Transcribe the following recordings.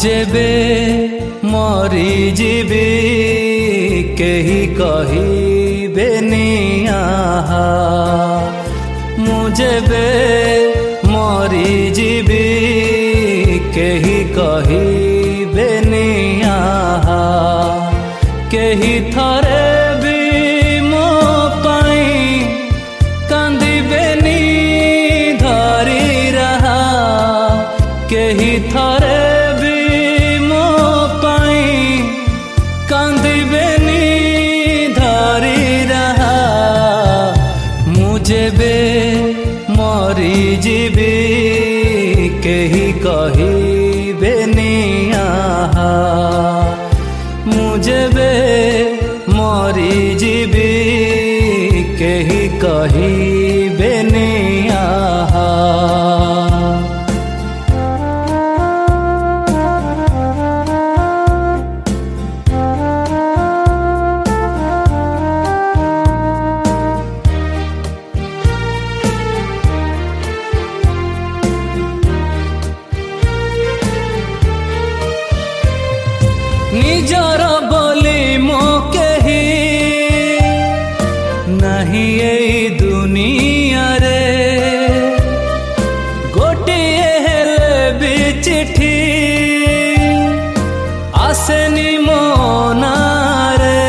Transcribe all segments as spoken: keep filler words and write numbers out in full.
जेबे मरी जीवी केही कहिबेनी आहा मुझेबे मरी जीवी केही कहिबेनी आहा केही थरे भी मो पाई कांदिबेनी धरी रहा केही थरे जेबे मरी जीवी केही कहिबेनी आहा मुझेबे मरी जीवी केही कहिबेनी आहा निजर बोली मो केही नहीं एई दुनिया रे गोटिए हेले भी चिठी आसेनी मो नारे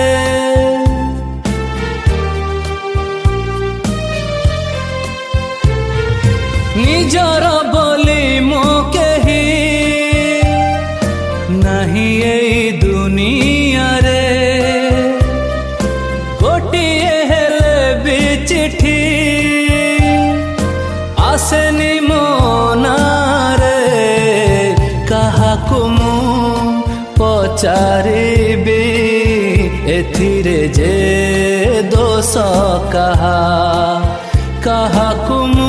निजर बोली मो केही नहीं एई दुनिया रे गोटिए हेले भी चिठी आसेनी मो नारे काहाकु मु पचारिबी एथिरे जे दोष कहा काहाकु मु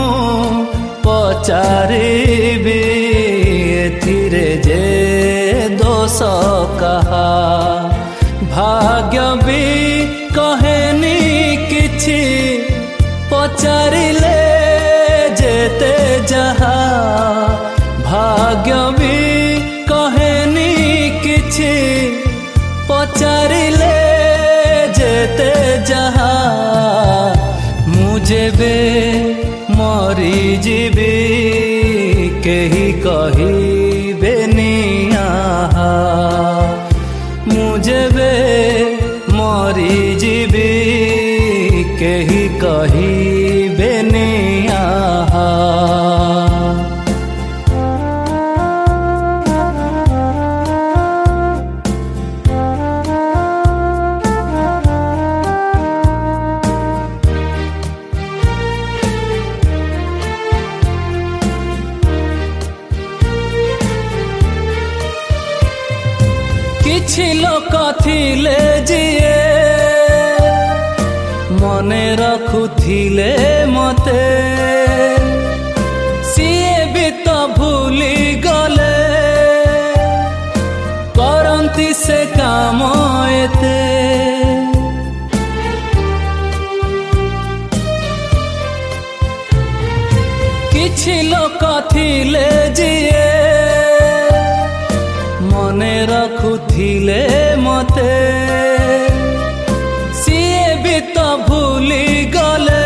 पचारिबी एथिरे जे दोष कहा भाग्य भी कहेनी किछि पचारिले जेते जहा भाग्य भी कहेनी किछि पचारिले जेते जहा मुझेबे मरी जीवी केही कहिबेनी आहा मुझेबे मरी जीवी केही कहिबेनी आहा किछि लोक थिले जिए मने रखुथिले मते सिए भी तो भूली गले करंती से काम एते किछि लोक थिले जिए मने रखुथिले मते सिए भी तो भूली गले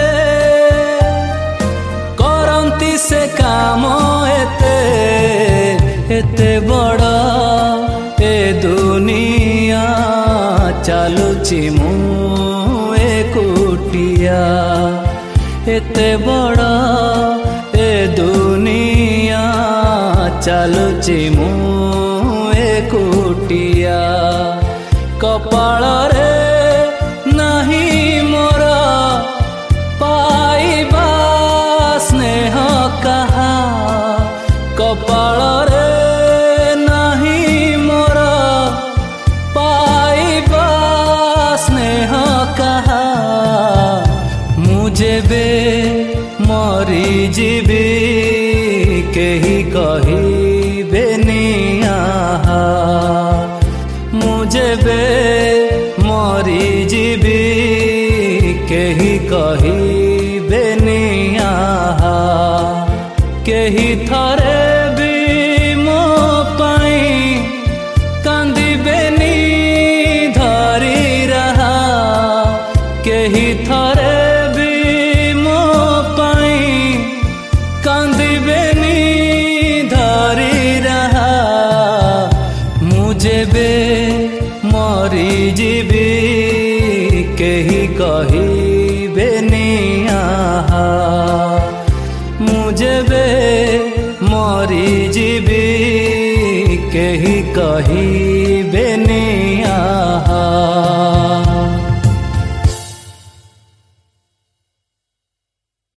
करंती से काम एते एते बड़ा ए दुनिया चालुची मु एकुटिया एते बड़ा ए दुनिया चालुची मु एकुटिया कपाल रे नहीं मोरा पाइबा स्नेह कहा कपाल रे नहीं मोरा पाइबा स्नेह कहा मुझेबे मरी जीवी केही कहिबेनी आहा मुझेबे मरी जीवी केही कहिबेनी आहा केही थरे भी मो पाई घरे भी मो पाई कांदिबेनी धरी रहा मुझे बे मरी जीवी केही कहिबेनी आहा मुझे बे मरी जीवी केही कही